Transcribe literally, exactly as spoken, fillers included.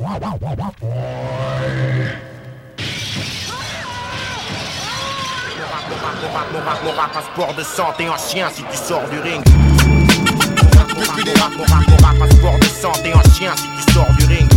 Mon rap, mon rap, un sport de santé en chien si tu sors du ring. Mon rap, mon rap, mon rap, un sport de santé en chien si tu sors du ring.